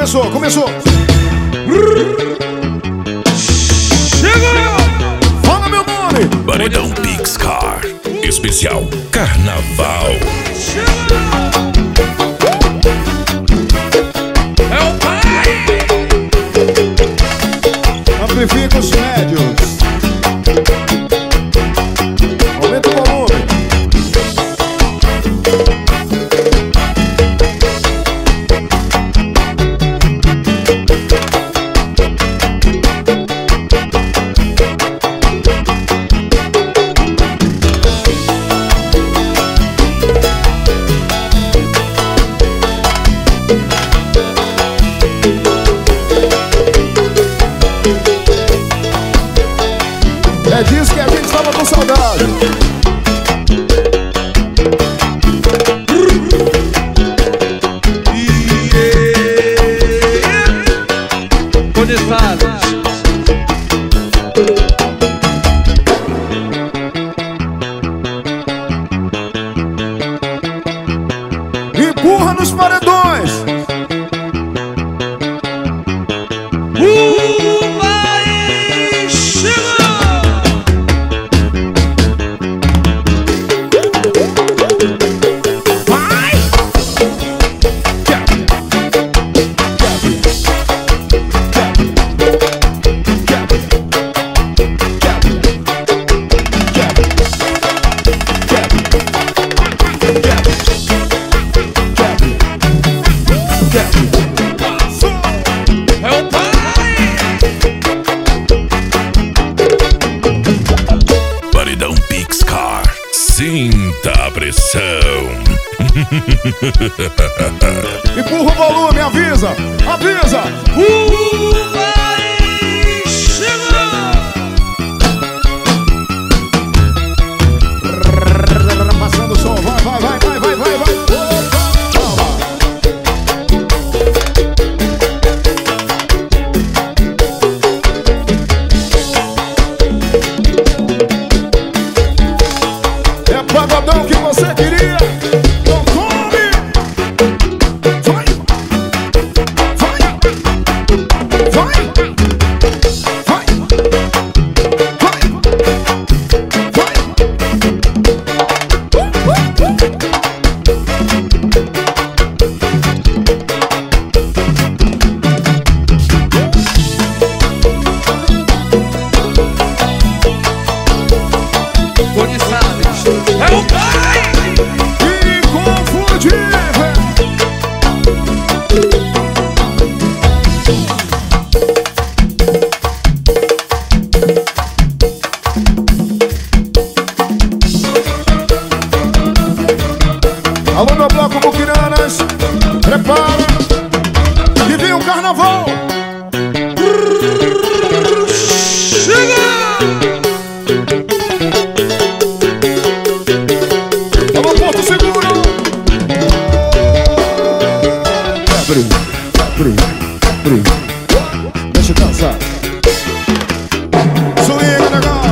Começou. Chegou! Fala meu nome! Paredão Pixcar, especial Carnaval. É o pai! Amplifica os médios. Aumenta o volume. É disso que a gente estava com saudade. Conectados. Empurra nos paredões. Vai chegar. Paredão Pixcar, sinta a pressão. Empurra o volume, avisa. Vai chegar. Passando o som, vai. É pagodão que você queria. Então come. Conectados. É o pai. Inconfundível. Alô, meu bloco Buquiranas, prepara e vem o carnaval. Chega. Alô, Porto Seguro. Brum. Deixa eu dançar. Swing, negão.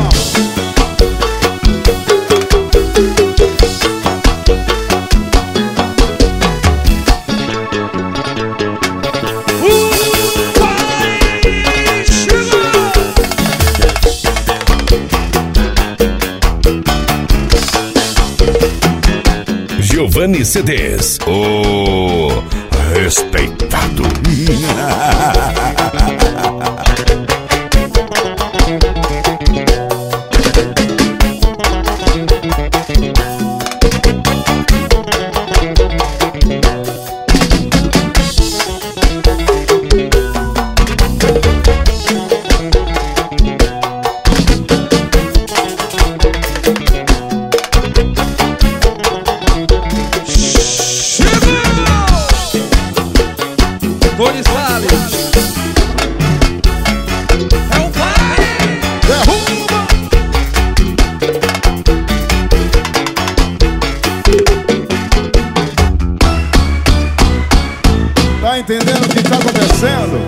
Vai chegar. Giovanni CDs, o respeitado. Tony Salles. É o pai. Derruba. Tá entendendo o que tá acontecendo?